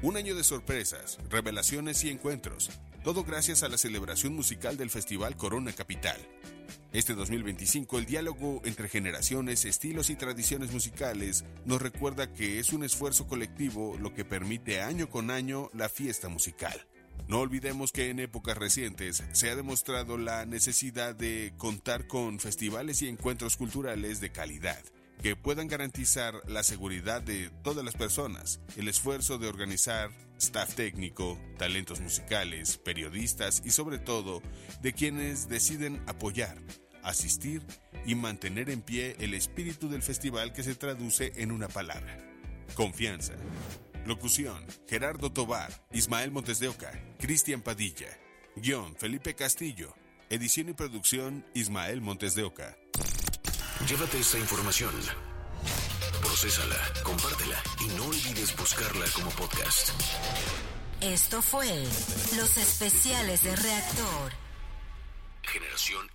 Un año de sorpresas, revelaciones y encuentros, todo gracias a la celebración musical del Festival Corona Capital. Este 2025, el diálogo entre generaciones, estilos y tradiciones musicales nos recuerda que es un esfuerzo colectivo lo que permite año con año la fiesta musical. No olvidemos que en épocas recientes se ha demostrado la necesidad de contar con festivales y encuentros culturales de calidad, que puedan garantizar la seguridad de todas las personas, el esfuerzo de organizar staff técnico, talentos musicales, periodistas y sobre todo de quienes deciden apoyar, asistir y mantener en pie el espíritu del festival que se traduce en una palabra: confianza. Locución: Gerardo Tobar, Ismael Montes de Oca, Cristian Padilla. Guión: Felipe Castillo. Edición y producción: Ismael Montes de Oca. Llévate esta información, procésala, compártela y no olvides buscarla como podcast. Esto fue Los Especiales de Reactor. Generación